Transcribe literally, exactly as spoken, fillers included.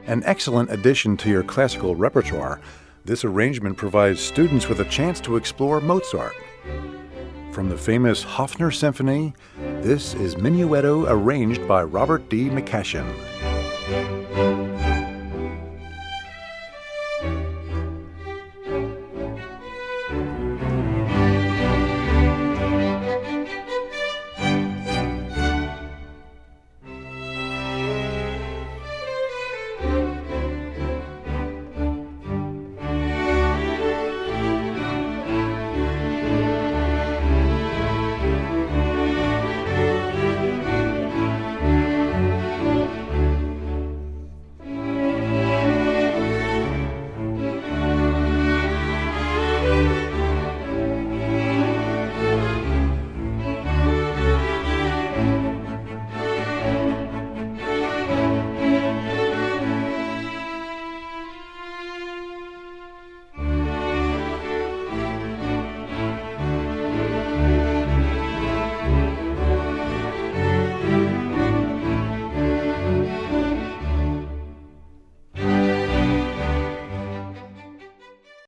An excellent addition to your classical repertoire, this arrangement provides students with a chance to explore Mozart. From the famous Hofner Symphony, this is Minuetto arranged by Robert D. McCashin.